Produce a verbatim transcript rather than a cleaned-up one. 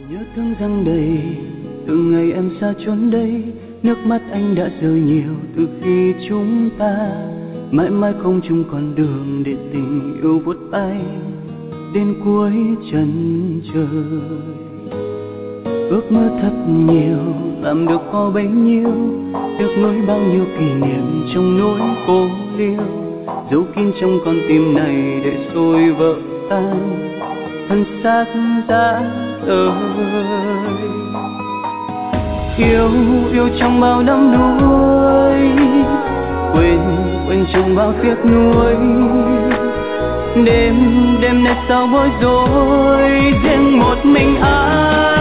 Nhớ thương răng đầy từ ngày em xa chốn đây, nước mắt anh đã rơi nhiều từ khi chúng ta mãi mãi không chung con đường để tình yêu vút bay đến cuối chân trời. Ước mơ thật nhiều làm được có bấy nhiêu, tiếc nuối bao nhiêu kỷ niệm trong nỗi cô liêu, giấu kín trong con tim này để rồi vỡ tan thân xác giá rời. Yêu yêu trong bao năm nuối, quên quên trong bao tiếc nuối, đêm đêm nay sao bối rối riêng một mình anh.